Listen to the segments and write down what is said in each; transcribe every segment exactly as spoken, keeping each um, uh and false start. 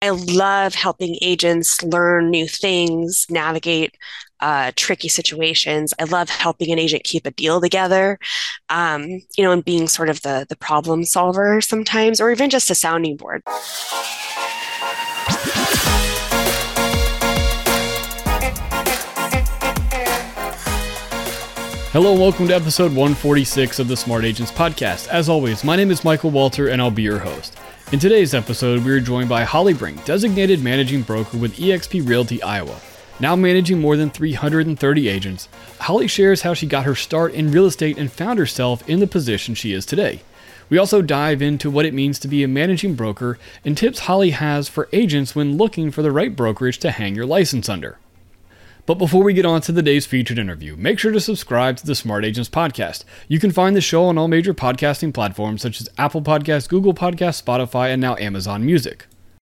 I love helping agents learn new things, navigate uh, tricky situations. I love helping an agent keep a deal together, um, you know, and being sort of the the problem solver sometimes, or even just a sounding board. Hello and welcome to episode one forty-six of the Smart Agents Podcast. As always, my name is Michael Walter and I'll be your host. In today's episode, we are joined by Holly Brink, designated managing broker with eXp Realty Iowa. Now managing more than three hundred thirty agents, Holly shares how she got her start in real estate and found herself in the position she is today. We also dive into what it means to be a managing broker and tips Holly has for agents when looking for the right brokerage to hang your license under. But before we get on to today's featured interview, make sure to subscribe to the Smart Agents Podcast. You can find the show on all major podcasting platforms such as Apple Podcasts, Google Podcasts, Spotify, and now Amazon Music.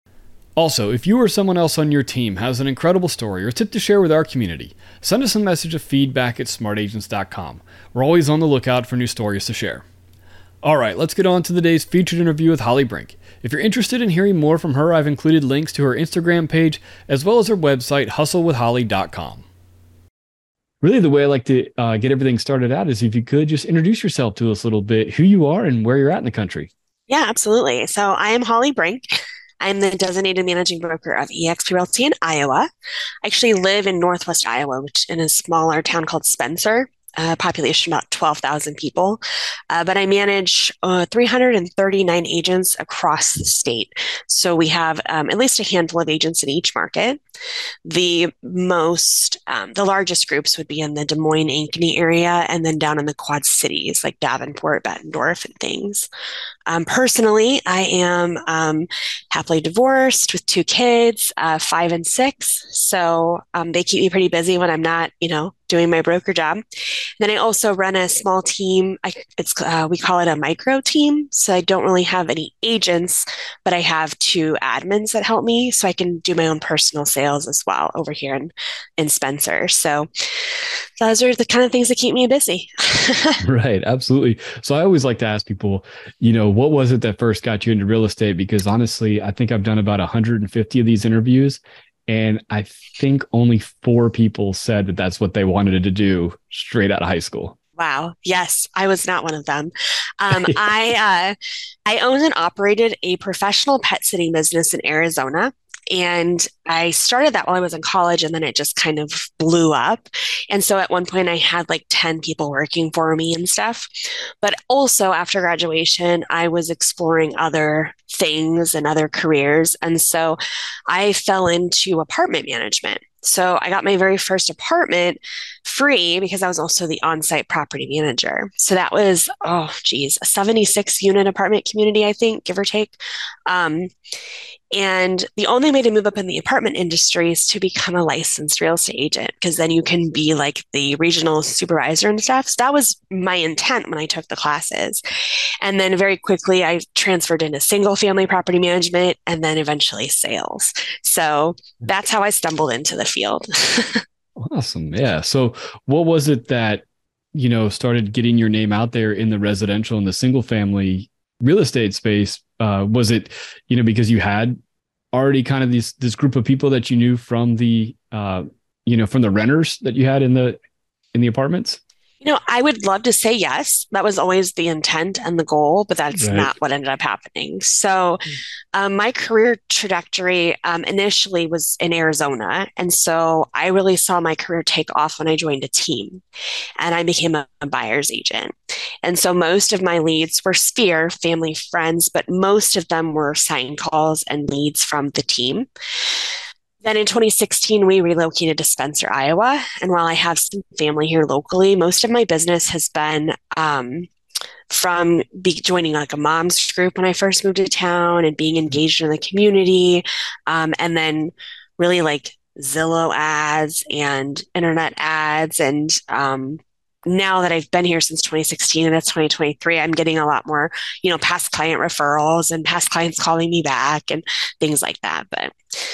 Also, if you or someone else on your team has an incredible story or tip to share with our community, send us a message of feedback at smart agents dot com. We're always on the lookout for new stories to share. All right, let's get on to today's featured interview with Holly Brink. If you're interested in hearing more from her, I've included links to her Instagram page as well as her website, hustle with holly dot com. Really, the way I like to uh, get everything started out is if you could just introduce yourself to us a little bit, who you are and where you're at in the country. Yeah, absolutely. So I am Holly Brink. I'm the designated managing broker of eXp Realty in Iowa. I actually live in Northwest Iowa, which in a smaller town called Spencer. Uh, population about twelve thousand people, uh, but I manage uh, three hundred thirty-nine agents across the state. So we have um, at least a handful of agents in each market. The most, um, the largest groups would be in the Des Moines, Ankeny area, and then down in the Quad Cities like Davenport, Bettendorf, and things. Um, personally, I am um, happily divorced with two kids, uh, five and six. So um, they keep me pretty busy when I'm not, you know, doing my broker job. And then I also run a small team. I, it's uh, we call it a micro team. So I don't really have any agents, but I have two admins that help me, so I can do my own personal sales as well over here in in Spencer. So those are the kind of things that keep me busy. Right, absolutely. So I always like to ask people, you know, what was it that first got you into real estate? Because honestly, I think I've done about one hundred fifty of these interviews, and I think only four people said that that's what they wanted to do straight out of high school. Wow. Yes, I was not one of them. Um, I uh, I owned and operated a professional pet sitting business in Arizona. And I started that while I was in college, and then it just kind of blew up. And so at one point I had like ten people working for me and stuff. But also after graduation, I was exploring other things and other careers. And so I fell into apartment management. So I got my very first apartment free because I was also the on-site property manager. So that was, oh, geez, a seventy-six unit apartment community, I think, give or take. Um, and the only way to move up in the apartment industry is to become a licensed real estate agent, because then you can be like the regional supervisor and stuff. So that was my intent when I took the classes. And then very quickly, I transferred into single family property management and then eventually sales. So that's how I stumbled into the field. Awesome. Yeah. So what was it that, you know, started getting your name out there in the residential and the single family real estate space? Uh, was it, you know, because you had already kind of this, this group of people that you knew from the, uh, you know, from the renters that you had in the, in the apartments? You know, I would love to say yes. That was always the intent and the goal, but that's Right. not what ended up happening. So um, my career trajectory um, initially was in Arizona. And so I really saw my career take off when I joined a team and I became a, a buyer's agent. And so most of my leads were Sphere, family, friends, but most of them were sign calls and leads from the team. Then in twenty sixteen, we relocated to Spencer, Iowa. And while I have some family here locally, most of my business has been um, from be joining like a mom's group when I first moved to town and being engaged in the community. Um, and then really like Zillow ads and internet ads. And um, now that I've been here since twenty sixteen and it's twenty twenty-three, I'm getting a lot more, you know, past client referrals and past clients calling me back and things like that. But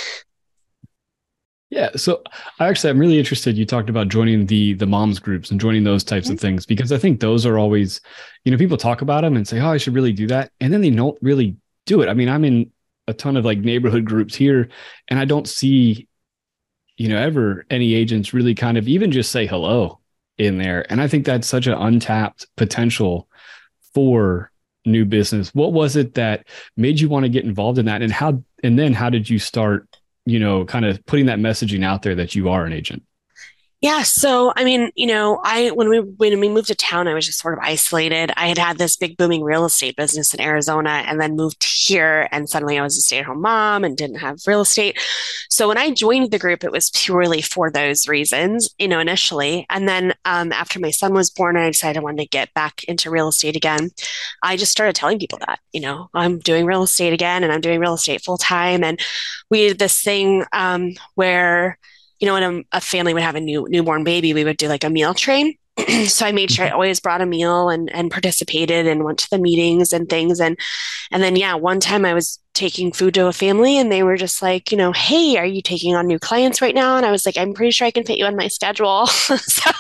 Yeah. So I actually, I'm really interested. You talked about joining the the moms groups and joining those types of things, because I think those are always, you know, people talk about them and say, oh, I should really do that. And then they don't really do it. I mean, I'm in a ton of like neighborhood groups here, and I don't see, you know, ever any agents really kind of even just say hello in there. And I think that's such an untapped potential for new business. What was it that made you want to get involved in that? And how, and then how did you start, you know, kind of putting that messaging out there that you are an agent? Yeah, so I mean, you know, I when we when we moved to town, I was just sort of isolated. I had had this big booming real estate business in Arizona and then moved here and suddenly I was a stay-at-home mom and didn't have real estate. So when I joined the group, it was purely for those reasons, you know, initially. And then um, after my son was born and I decided I wanted to get back into real estate again, I just started telling people that, you know, I'm doing real estate again and I'm doing real estate full time. And we did this thing um, where you know, when a, a family would have a new newborn baby, we would do like a meal train. So I made sure I always brought a meal and and participated and went to the meetings and things. And and then yeah, one time I was taking food to a family and they were just like, you know, hey, are you taking on new clients right now? And I was like, I'm pretty sure I can fit you on my schedule. so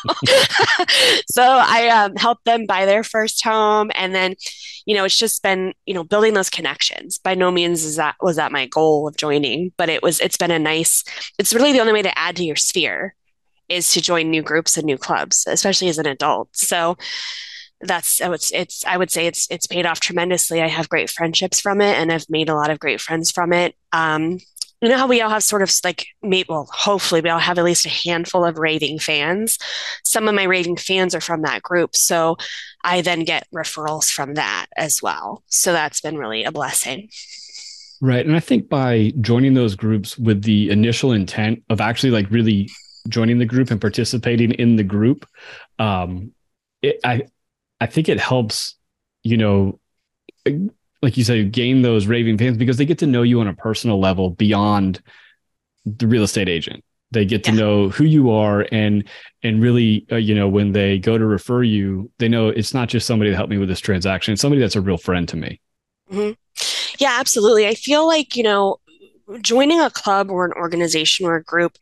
so I um, helped them buy their first home. And then, you know, it's just been, you know, building those connections. By no means is that was that my goal of joining, but it was it's been a nice, it's really the only way to add to your sphere is to join new groups and new clubs, especially as an adult. So that's so it's it's I would say it's it's paid off tremendously. I have great friendships from it, and I've made a lot of great friends from it. Um, you know how we all have sort of like maybe well, hopefully we all have at least a handful of raving fans. Some of my raving fans are from that group, so I then get referrals from that as well. So that's been really a blessing. Right. And I think by joining those groups with the initial intent of actually like really joining the group and participating in the group, um, it, I I think it helps, you know, like you said, gain those raving fans because they get to know you on a personal level beyond the real estate agent. They get to yeah. know who you are and and really, uh, you know, when they go to refer you, they know it's not just somebody to help me with this transaction. It's somebody that's a real friend to me. Mm-hmm. Yeah, absolutely. I feel like, you know, joining a club or an organization or a group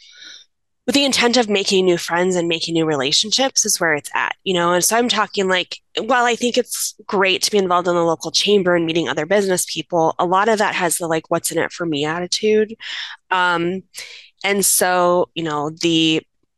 with the intent of making new friends and making new relationships is where it's at, you know? And so I'm talking like, while I think it's great to be involved in the local chamber and meeting other business people, a lot of that has the like, what's in it for me attitude. Um, and so, you know, the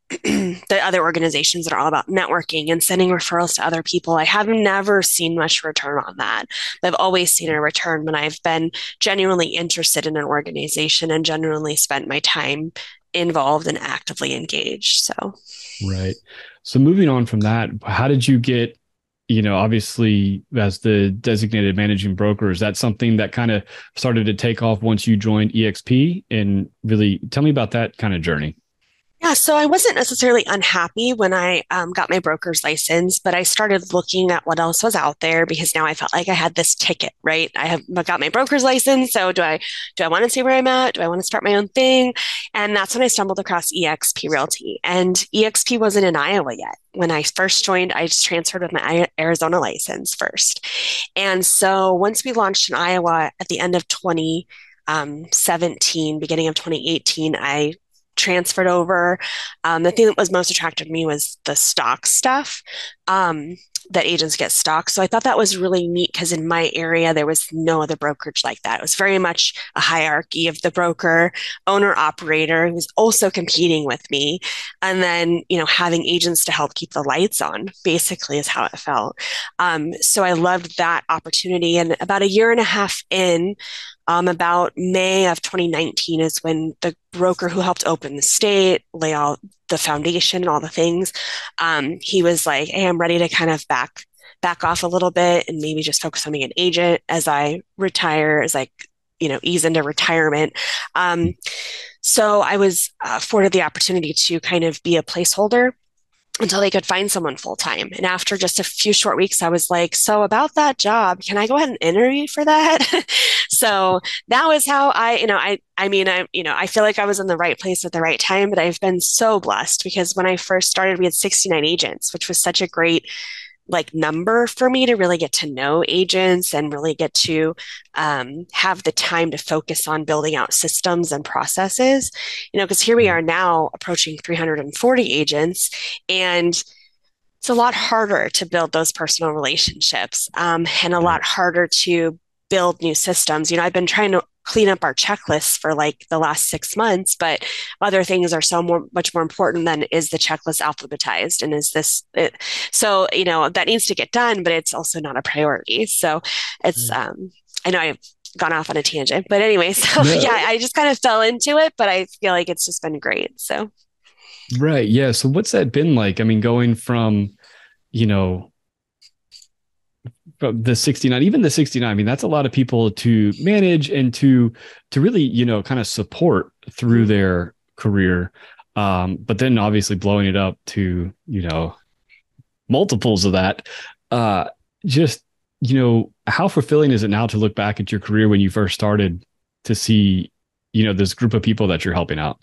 the other organizations that are all about networking and sending referrals to other people, I have never seen much return on that. I've always seen a return when I've been genuinely interested in an organization and genuinely spent my time involved and actively engaged. So, right. So moving on from that, how did you get, you know, obviously as the designated managing broker, is that something that kind of started to take off once you joined E X P? And really tell me about that kind of journey. Yeah, so I wasn't necessarily unhappy when I um, got my broker's license, but I started looking at what else was out there because now I felt like I had this ticket, right? I have got my broker's license, so do I do I want to see where I'm at? Do I want to start my own thing? And that's when I stumbled across E X P Realty, and E X P wasn't in Iowa yet. When I first joined, I just transferred with my Arizona license first, and so once we launched in Iowa at the end of twenty seventeen, beginning of twenty eighteen, I transferred over. Um, the thing that was most attractive to me was the stock stuff, um, that agents get stock. So I thought that was really neat because in my area, there was no other brokerage like that. It was very much a hierarchy of the broker, owner, operator who was also competing with me. And then, you know, having agents to help keep the lights on basically is how it felt. Um, so I loved that opportunity. And about a year and a half in, Um, about May of twenty nineteen is when the broker who helped open the state, lay out the foundation and all the things, um, he was like, hey, I'm ready to kind of back back off a little bit and maybe just focus on being an agent as I retire, as I, you know, ease into retirement. Um, so I was uh, afforded the opportunity to kind of be a placeholder until they could find someone full time. And after just a few short weeks, I was like, so about that job, can I go ahead and interview for that? So that was how I, you know, I, I mean, I, you know, I feel like I was in the right place at the right time, but I've been so blessed because when I first started, we had sixty-nine agents, which was such a great like number for me to really get to know agents and really get to um, have the time to focus on building out systems and processes, you know, because here we are now approaching three hundred forty agents, and it's a lot harder to build those personal relationships um, and a lot harder to build new systems. You know, I've been trying to clean up our checklists for like the last six months, but other things are so more, much more important than is the checklist alphabetized and is this, it, so, you know, that needs to get done, but it's also not a priority. So it's, Right. um, I know I've gone off on a tangent, but anyway, so No, yeah, I just kind of fell into it, but I feel like it's just been great. So. right. Yeah. So what's that been like? I mean, going from, you know, from the sixty-nine, even the sixty-nine, I mean, that's a lot of people to manage and to to really, you know, kind of support through their career. Um, but then obviously blowing it up to, you know, multiples of that. Uh, just, you know, how fulfilling is it now to look back at your career when you first started to see, you know, this group of people that you're helping out?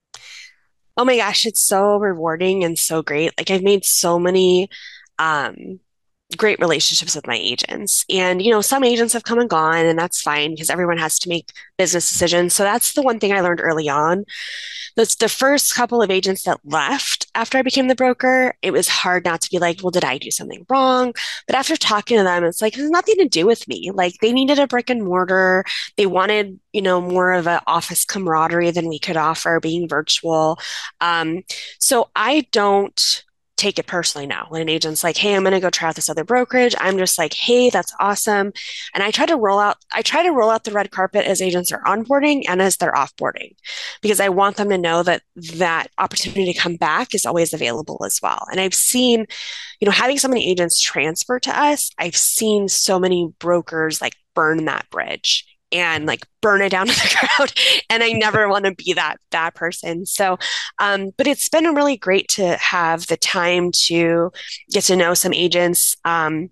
Oh my gosh, it's so rewarding and so great. Like I've made so many um great relationships with my agents. And, you know, some agents have come and gone, and that's fine because everyone has to make business decisions. So that's the one thing I learned early on. That's the first couple of agents that left after I became the broker. It was hard not to be like, well, did I do something wrong? But after talking to them, it's like, it has nothing to do with me. Like they needed a brick and mortar. They wanted, you know, more of an office camaraderie than we could offer being virtual. Um, so I don't take it personally now when an agent's like, hey, I'm going to go try out this other brokerage. I'm just like, hey, that's awesome. And I try to roll out, I try to roll out the red carpet as agents are onboarding and as they're offboarding, because I want them to know that that opportunity to come back is always available as well. And I've seen, you know, having so many agents transfer to us, I've seen so many brokers like burn that bridge and like burn it down to the ground. And I never want to be that that person. So, um, but it's been really great to have the time to get to know some agents. Um,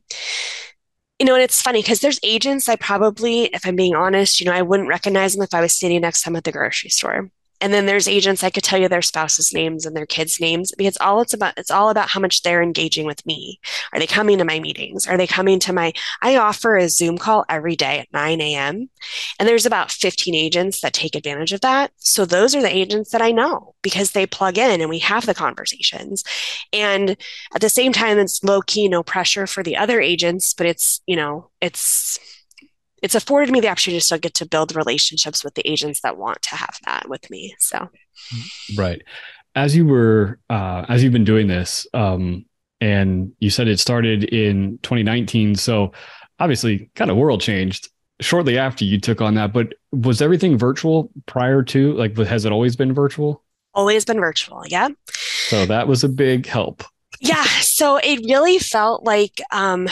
you know, and it's funny because there's agents I probably, if I'm being honest, you know, I wouldn't recognize them if I was standing next to them at the grocery store. And then there's agents I could tell you their spouses' names and their kids' names because all it's about it's all about how much they're engaging with me. Are they coming to my meetings? Are they coming to my I offer a Zoom call every day at nine a m. And there's about fifteen agents that take advantage of that. So those are the agents that I know because they plug in and we have the conversations. And at the same time, it's low key, no pressure for the other agents, but it's, you know, it's it's afforded me the opportunity to still get to build relationships with the agents that want to have that with me. So, Right. As you were, uh, as you've been doing this, um, and you said it started in twenty nineteen. So obviously kind of world changed shortly after you took on that, but was everything virtual prior to, like, has it always been virtual? always been virtual. Yeah. So that was a big help. Yeah. So it really felt like, um,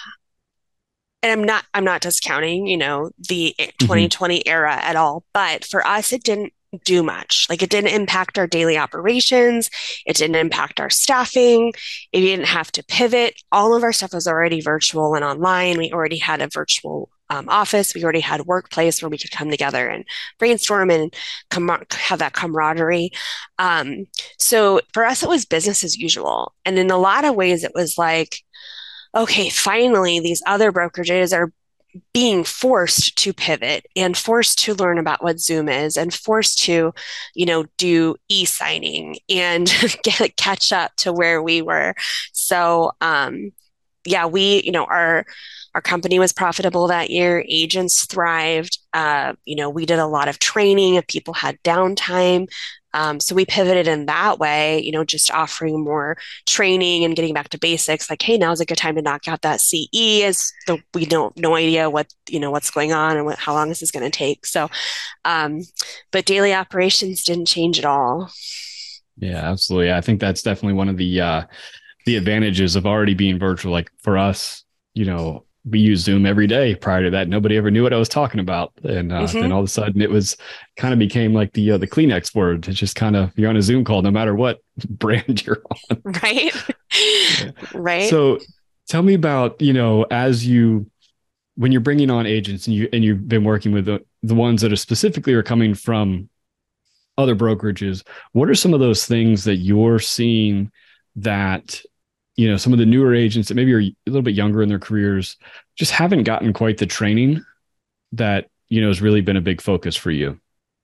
and I'm not I'm not discounting, you know, the Mm-hmm. twenty twenty era at all, but for us it didn't do much. Like it didn't impact our daily operations, it didn't impact our staffing, it didn't have to pivot. All of our stuff was already virtual and online. We already had a virtual um, office. We already had a workplace where we could come together and brainstorm and com- have that camaraderie. Um, so for us, it was business as usual. And in a lot of ways, it was like, okay, finally, these other brokerages are being forced to pivot and forced to learn about what Zoom is and forced to, you know, do e-signing and get catch up to where we were. So, um, yeah, we, you know, our our company was profitable that year. Agents thrived. Uh, you know, we did a lot of training if people had downtime. Um, so we pivoted in that way, you know, just offering more training and getting back to basics. Like, hey, now's a good time to knock out that C E. Is the we don't no idea what you know what's going on and what, how long this is going to take. So, um, but daily operations didn't change at all. Yeah, absolutely. I think that's definitely one of the uh, the advantages of already being virtual. Like for us, you know, we use Zoom every day. Prior to that, nobody ever knew what I was talking about, and uh, then Mm-hmm. all of a sudden, it was kind of became like the uh, the Kleenex word. It's just kind of you're on a Zoom call, no matter what brand you're on. Right. Yeah. Right. So, tell me about you know as you when you're bringing on agents and you and you've been working with the, the ones that are specifically are coming from other brokerages. What are some of those things that you're seeing that you know some of the newer agents that maybe are a little bit younger in their careers just haven't gotten quite the training that you know has really been a big focus for you?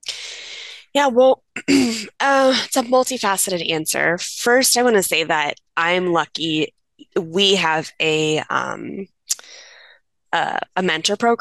Yeah, well, uh, it's a multifaceted answer. First, I want to say that I'm lucky. We have a um, a, a mentor program.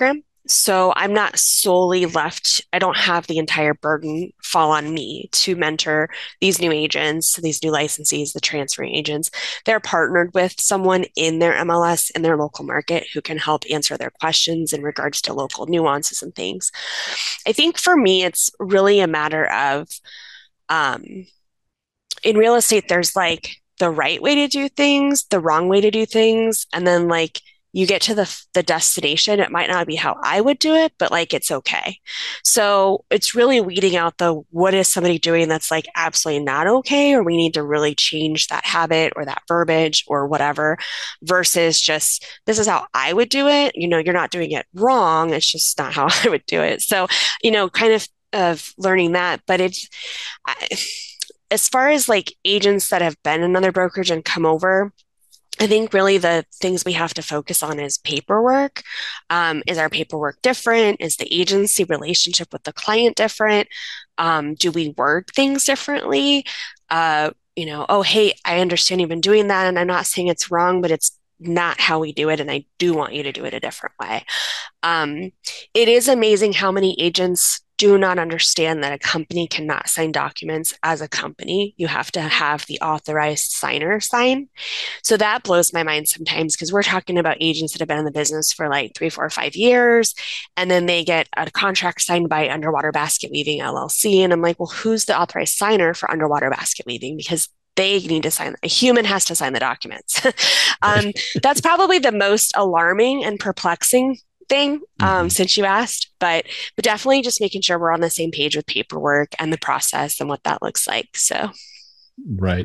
So I'm not solely left, I don't have the entire burden fall on me to mentor these new agents, these new licensees, the transferring agents. They're partnered with someone in their M L S in their local market who can help answer their questions in regards to local nuances and things. I think for me, it's really a matter of um, in real estate, there's like the right way to do things, the wrong way to do things, and then like you get to the the destination, it might not be how I would do it, but like it's okay. So it's really weeding out the what is somebody doing that's like absolutely not okay, or we need to really change that habit or that verbiage or whatever, versus just this is how I would do it. You know, you're not doing it wrong. It's just not how I would do it. So, you know, kind of of learning that, but it's I, as far as like agents that have been in another brokerage and come over, I think really the things we have to focus on is paperwork. Um, is our paperwork different? Is the agency relationship with the client different? Um, do we word things differently? Uh, you know, oh, hey, I understand you've been doing that, and I'm not saying it's wrong, but it's not how we do it, and I do want you to do it a different way. Um, it is amazing how many agents do not understand that a company cannot sign documents as a company. You have to have the authorized signer sign. So that blows my mind sometimes because we're talking about agents that have been in the business for like three, four, five years, and then they get a contract signed by Underwater Basket Weaving L L C. And I'm like, well, who's the authorized signer for Underwater Basket Weaving? Because they need to sign, a human has to sign the documents. um, that's probably the most alarming and perplexing thing um, Mm-hmm. since you asked, but but definitely just making sure we're on the same page with paperwork and the process and what that looks like. So, Right.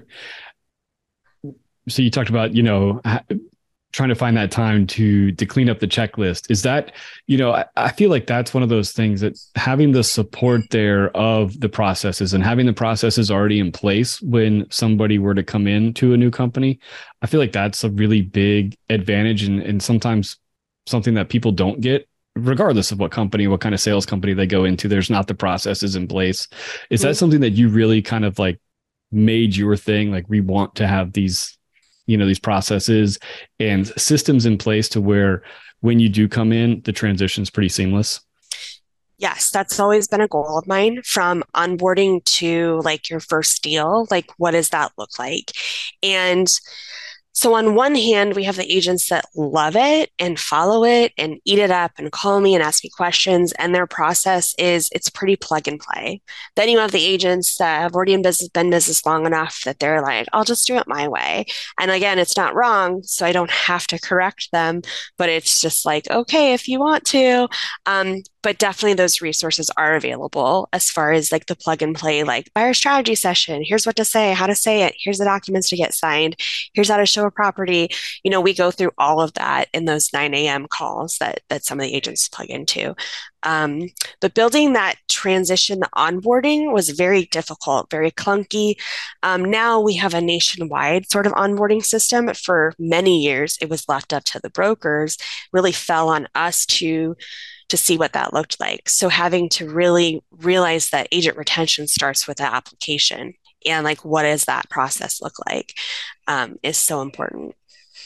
So you talked about, you know, trying to find that time to to clean up the checklist. Is that, you know, I, I feel like that's one of those things that having the support there of the processes and having the processes already in place when somebody were to come into a new company, I feel like that's a really big advantage and, and sometimes something that people don't get regardless of what company, what kind of sales company they go into. There's not the processes in place. Is that something that you really kind of like made your thing? Like we want to have these, you know, these processes and systems in place to where when you do come in, the transition's pretty seamless. yes, that's always been a goal of mine from onboarding to like your first deal. Like, what does that look like? And so on one hand, we have the agents that love it and follow it and eat it up and call me and ask me questions. And their process is it's pretty plug and play. Then you have the agents that have already in business, been in business long enough that they're like, I'll just do it my way. And again, it's not wrong, so I don't have to correct them, but it's just like, okay, if you want to. Um, but definitely those resources are available as far as like the plug and play, like buyer strategy session. Here's what to say, how to say it. Here's the documents to get signed. Here's how to show a property. You know, we go through all of that in those nine a.m. calls that that some of the agents plug into. Um, but building that transition onboarding was very difficult, very clunky. Um, now we have a nationwide sort of onboarding system. For many years, it was left up to the brokers, really fell on us to to see what that looked like. So having to really realize that agent retention starts with the application and like what does that process look like um, is so important.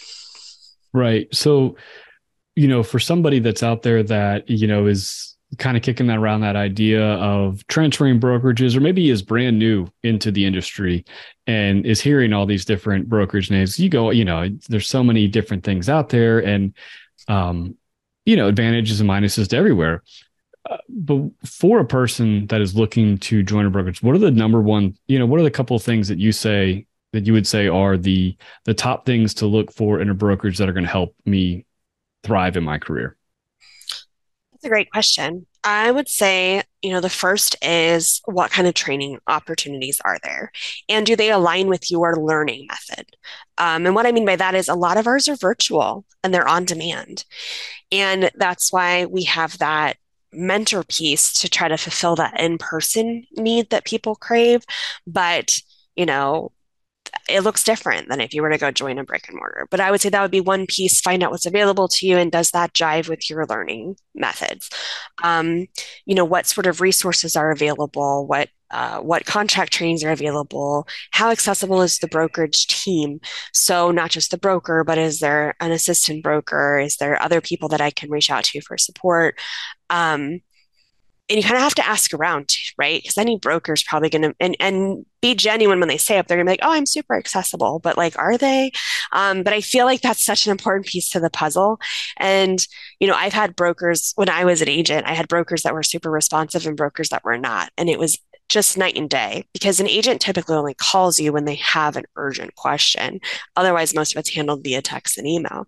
Right. So, you know, for somebody that's out there that, you know, is kind of kicking that around that idea of transferring brokerages, or maybe is brand new into the industry and is hearing all these different brokerage names, you go, you know, there's so many different things out there and, um, you know, advantages and minuses to everywhere. Uh, but for a person that is looking to join a brokerage, what are the number one, you know, what are the couple of things that you say that you would say are the the top things to look for in a brokerage that are going to help me thrive in my career? That's a great question. I would say, you know, the first is what kind of training opportunities are there? And do they align with your learning method? Um, and what I mean by that is a lot of ours are virtual and they're on demand. And that's why we have that mentor piece to try to fulfill that in-person need that people crave. But, you know, it looks different than if you were to go join a brick and mortar. But I would say that would be one piece, find out what's available to you and does that jive with your learning methods? Um, you know, what sort of resources are available? What uh, what contract trainings are available, how accessible is the brokerage team? So not just the broker, but is there an assistant broker? Is there other people that I can reach out to for support? Um, and you kind of have to ask around, right? Because any broker is probably going to and and be genuine when they say it. They're going to be like, "Oh, I'm super accessible," but like, are they? Um, but I feel like that's such an important piece to the puzzle. And you know, I've had brokers when I was an agent. I had brokers that were super responsive and brokers that were not, and it was just night and day because an agent typically only calls you when they have an urgent question. Otherwise, most of it's handled via text and email.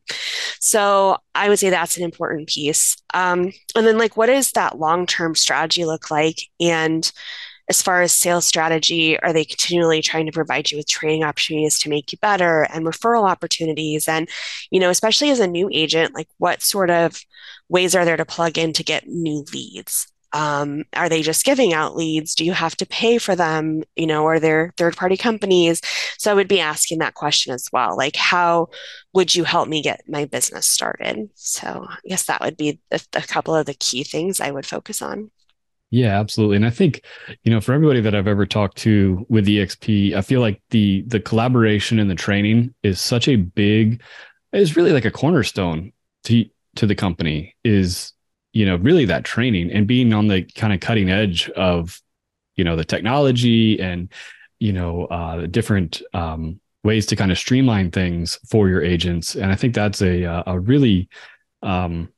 So I would say that's an important piece. Um, and then, like, what does that long term strategy look like? And as far as sales strategy, are they continually trying to provide you with training opportunities to make you better and referral opportunities? And, you know, especially as a new agent, like, what sort of ways are there to plug in to get new leads? Um, are they just giving out leads? Do you have to pay for them? You know, are there third party companies? So I would be asking that question as well. Like, how would you help me get my business started? So I guess that would be a, a couple of the key things I would focus on. Yeah, absolutely. And I think, you know, for everybody that I've ever talked to with E X P, I feel like the the collaboration and the training is such a big, is really like a cornerstone to to the company is, you know, really that training and being on the kind of cutting edge of, you know, the technology and, you know, uh, the different um, ways to kind of streamline things for your agents. And I think that's a a really um,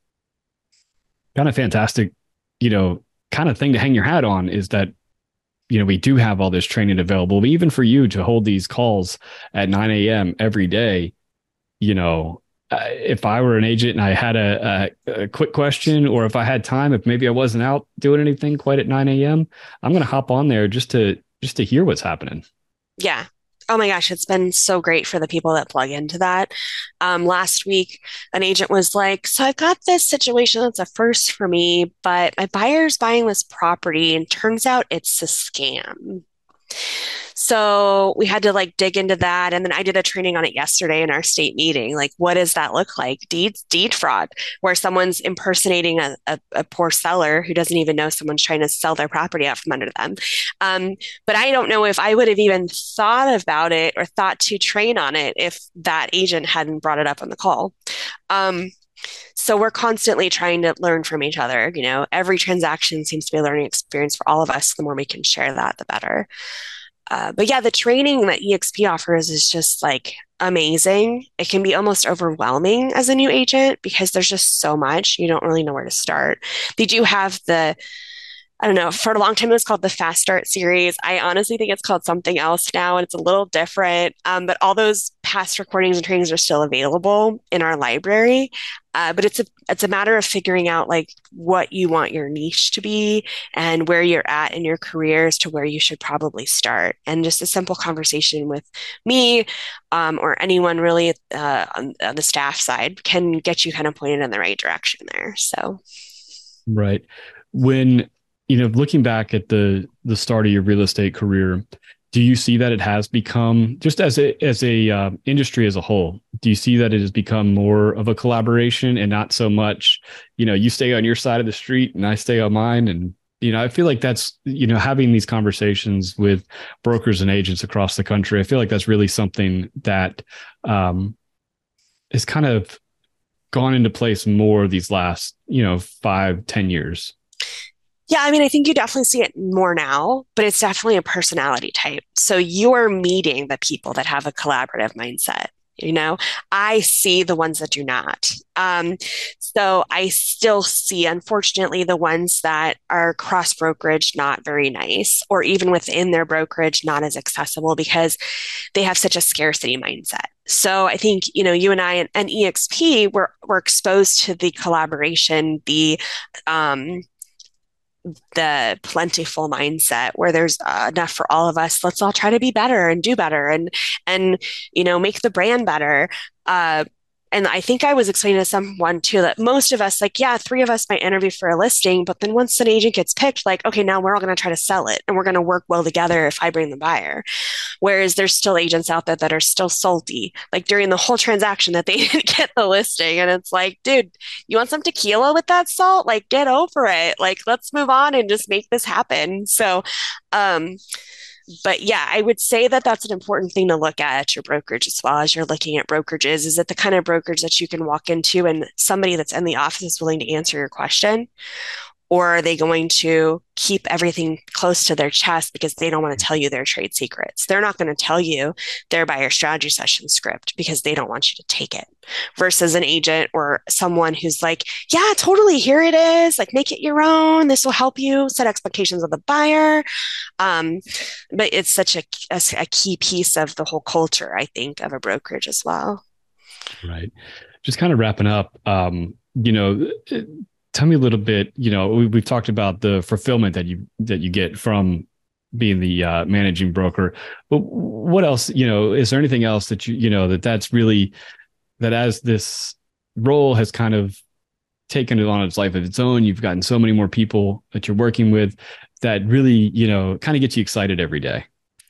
kind of fantastic, you know, kind of thing to hang your hat on is that, you know, we do have all this training available, but even for you to hold these calls at nine a.m. every day, you know, uh, if I were an agent and I had a, a, a quick question, or if I had time, if maybe I wasn't out doing anything quite at nine a.m., I'm going to hop on there just to, just to hear what's happening. Yeah. Oh my gosh, it's been so great for the people that plug into that. Um, last week, an agent was like, "So I've got this situation that's a first for me, but my buyer's buying this property and turns out it's a scam." So we had to like dig into that. And then I did a training on it yesterday in our state meeting. Like, what does that look like? Deed, deed fraud, where someone's impersonating a, a, a poor seller who doesn't even know someone's trying to sell their property out from under them. Um, but I don't know if I would have even thought about it or thought to train on it if that agent hadn't brought it up on the call. Um, so we're constantly trying to learn from each other. You know, every transaction seems to be a learning experience for all of us. The more we can share that, the better. Uh, but yeah, the training that E X P offers is just like amazing. It can be almost overwhelming as a new agent because there's just so much. You don't really know where to start. They do have the I don't know, for a long time it was called the Fast Start series. I honestly think it's called something else now, and it's a little different. Um, but all those past recordings and trainings are still available in our library. Uh, but it's a it's a matter of figuring out like what you want your niche to be and where you're at in your career as to where you should probably start. And just a simple conversation with me um, or anyone really uh, on, on the staff side can get you kind of pointed in the right direction there. So, right. When you know, looking back at the the start of your real estate career, do you see that it has become just as a as a uh, industry as a whole? Do you see that it has become more of a collaboration and not so much, you know, you stay on your side of the street and I stay on mine? And you know, I feel like that's, you know, having these conversations with brokers and agents across the country. I feel like that's really something that um, has kind of gone into place more these last, you know, five, ten years. yeah, I mean, I think you definitely see it more now, but it's definitely a personality type. So you're meeting the people that have a collaborative mindset. You know, I see the ones that do not. Um, so I still see, unfortunately, the ones that are cross brokerage, not very nice, or even within their brokerage, not as accessible because they have such a scarcity mindset. So I think, you know, you and I and, and E X P were, were exposed to the collaboration, the, um, the plentiful mindset where there's uh, enough for all of us. Let's all try to be better and do better and and you know make the brand better. Uh, and I think I was explaining to someone too that most of us, like, yeah, three of us might interview for a listing, but then once an agent gets picked, like, okay, now we're all going to try to sell it and we're going to work well together if I bring the buyer. Whereas there's still agents out there that are still salty, like during the whole transaction that they didn't get the listing. And it's like, dude, you want some tequila with that salt? Like, get over it. Like, let's move on and just make this happen. So, um, but yeah, I would say that that's an important thing to look at at your brokerage as well as you're looking at brokerages. Is it the kind of brokerage that you can walk into and somebody that's in the office is willing to answer your question? Or are they going to keep everything close to their chest because they don't want to tell you their trade secrets? They're not going to tell you their buyer strategy session script because they don't want you to take it. Versus an agent or someone who's like, yeah, totally, here it is. Like, make it your own. This will help you set expectations of the buyer. Um, but it's such a, a, a key piece of the whole culture, I think, of a brokerage as well. Right. Just kind of wrapping up, um, you know, it, tell me a little bit, you know, we, we've talked about the fulfillment that you that you get from being the uh, managing broker, but what else, you know, is there anything else that you, you know, that that's really, that as this role has kind of taken it on its life of its own, you've gotten so many more people that you're working with that really, you know, kind of gets you excited every day?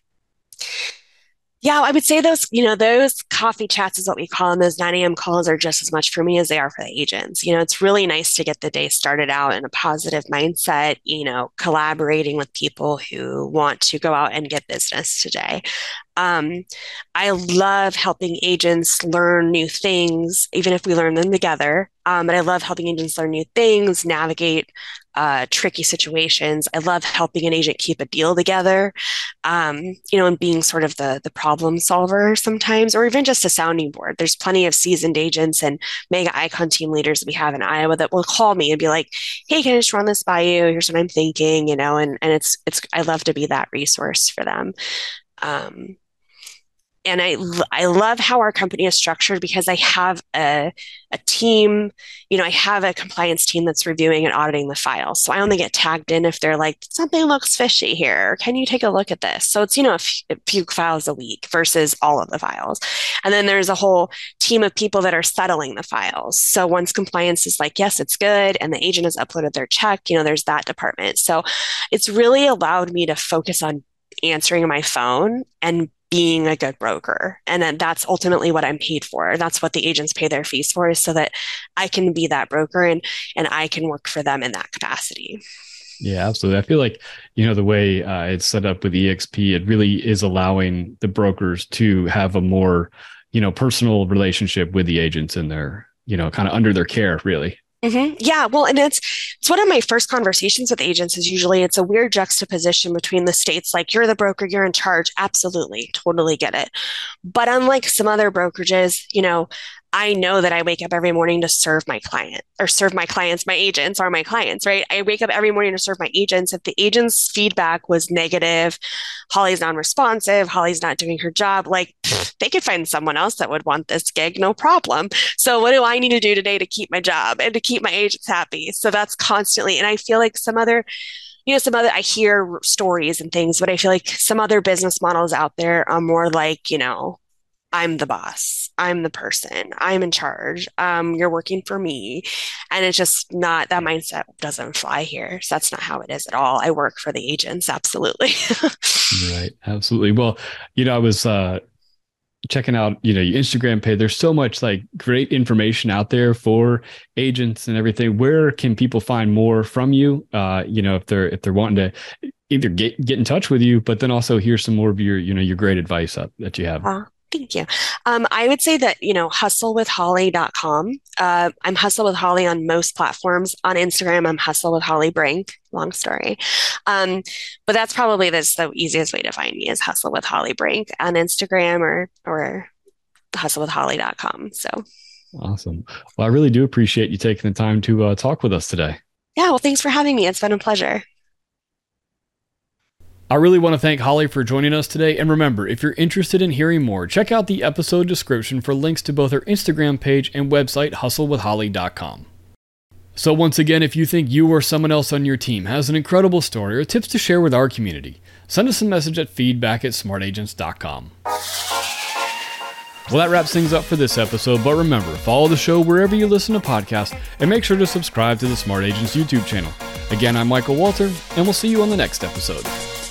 Yeah, I would say those, you know, those coffee chats is what we call them. Those nine a.m. calls are just as much for me as they are for the agents. You know, it's really nice to get the day started out in a positive mindset, you know, collaborating with people who want to go out and get business today. Um, I love helping agents learn new things, even if we learn them together. Um, but I love helping agents learn new things, navigate uh, tricky situations. I love helping an agent keep a deal together, um, you know, and being sort of the the problem solver sometimes, or even just a sounding board. There's plenty of seasoned agents and mega icon team leaders that we have in Iowa that will call me and be like, "Hey, can I just run this by you? Here's what I'm thinking," you know, and and it's it's I love to be that resource for them. Um, and I I love how our company is structured because I have a a team, you know, I have a compliance team that's reviewing and auditing the files. So I only get tagged in if they're like, something looks fishy here. Can you take a look at this? So it's, you know, a, f- a few files a week versus all of the files. And then there's a whole team of people that are settling the files. So once compliance is like, yes, it's good, and the agent has uploaded their check, you know, there's that department. So it's really allowed me to focus on answering my phone and being a good broker. And then that's ultimately what I'm paid for. That's what the agents pay their fees for, is so that I can be that broker and and I can work for them in that capacity. Yeah, absolutely. I feel like, you know, the way uh, it's set up with E X P, it really is allowing the brokers to have a more, you know, personal relationship with the agents in their, you know, kind of under their care, really. Mm-hmm. Yeah, well, and it's it's one of my first conversations with agents is usually it's a weird juxtaposition between the states, like, you're the broker, you're in charge. Absolutely, totally get it. But unlike some other brokerages, you know, I know that I wake up every morning to serve my client or serve my clients. My agents are my clients, right? I wake up every morning to serve my agents. If the agent's feedback was negative, Holly's non-responsive, Holly's not doing her job, like, pfft, they could find someone else that would want this gig, no problem. So what do I need to do today to keep my job and to keep my agents happy? So that's constantly, and I feel like some other, you know, some other, I hear stories and things, but I feel like some other business models out there are more like, you know, I'm the boss. I'm the person. I'm in charge. Um, you're working for me. And it's just not, that mindset doesn't fly here. So that's not how it is at all. I work for the agents. Absolutely. Right. Absolutely. Well, you know, I was uh, checking out, you know, your Instagram page. There's so much like great information out there for agents and everything. Where can people find more from you? Uh, you know, if they're, if they're wanting to either get, get in touch with you, but then also hear some more of your, you know, your great advice up that you have. Uh, Thank you. Um, I would say that, you know, hustle with holly dot com. Uh, I'm Hustle with Holly on most platforms. On Instagram, I'm Hustle with Holly Brink. Long story. Um, but that's probably this, the easiest way to find me is Hustle with Holly Brink on Instagram or, or hustle with holly dot com. So. Awesome. Well, I really do appreciate you taking the time to uh, talk with us today. Yeah. Well, thanks for having me. It's been a pleasure. I really want to thank Holly for joining us today. And remember, if you're interested in hearing more, check out the episode description for links to both her Instagram page and website, hustle with holly dot com. So once again, if you think you or someone else on your team has an incredible story or tips to share with our community, send us a message at feedback at smart agents dot com. Well, that wraps things up for this episode, but remember, follow the show wherever you listen to podcasts, and make sure to subscribe to the Smart Agents YouTube channel. Again, I'm Michael Walter, and we'll see you on the next episode.